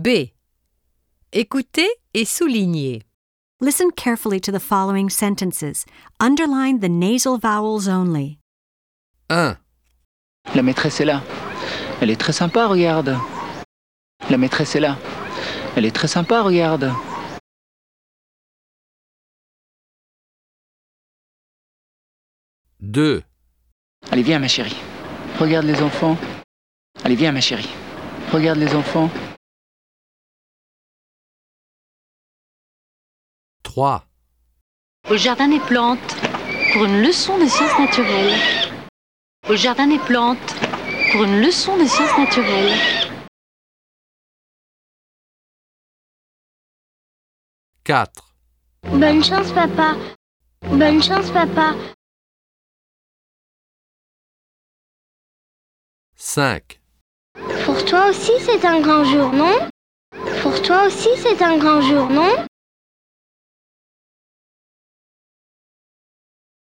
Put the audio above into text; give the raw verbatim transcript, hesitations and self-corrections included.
B. Écoutez et soulignez. Listen carefully to the following sentences. Underline the nasal vowels only. un. La maîtresse est là. Elle est très sympa, regarde. La maîtresse est là. Elle est très sympa, regarde. deux. Allez, viens, ma chérie. Regarde les enfants. Allez, viens, ma chérie. Regarde les enfants. trois. Au jardin des plantes, pour une leçon de sciences naturelles. Au jardin des plantes, pour une leçon de sciences naturelles. quatre. Bonne chance, papa. Bonne chance, papa. cinq. Pour toi aussi, c'est un grand jour, non? Pour toi aussi, c'est un grand jour, non?